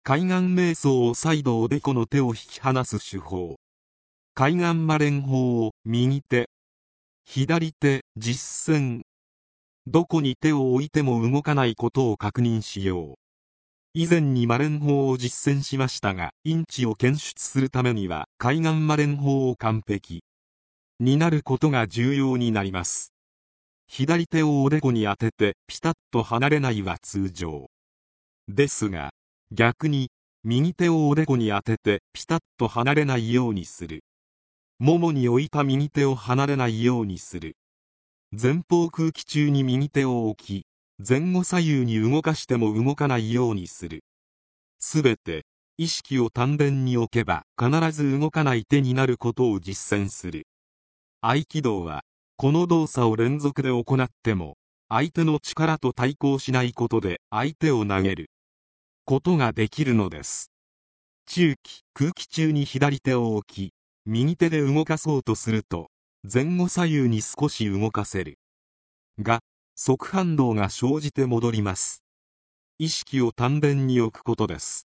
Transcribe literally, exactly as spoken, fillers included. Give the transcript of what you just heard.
海岸瞑想を再度おでこの手を引き離す手法。海岸マレン法を右手、左手、実践。どこに手を置いても動かないことを確認しよう。以前にマレン法を実践しましたが、因地を検出するためには海岸マレン法を完璧になることが重要になります。左手をおでこに当ててピタッと離れないは通常ですが、逆に右手をおでこに当ててピタッと離れないようにする。ももに置いた右手を離れないようにする。前方空気中に右手を置き、前後左右に動かしても動かないようにする。すべて意識を丹田に置けば必ず動かない手になることを実践する。合気道はこの動作を連続で行っても相手の力と対抗しないことで相手を投げることができるのです。中気空気中に左手を置き、右手で動かそうとすると前後左右に少し動かせるが、側反動が生じて戻ります。意識を丹田に置くことです。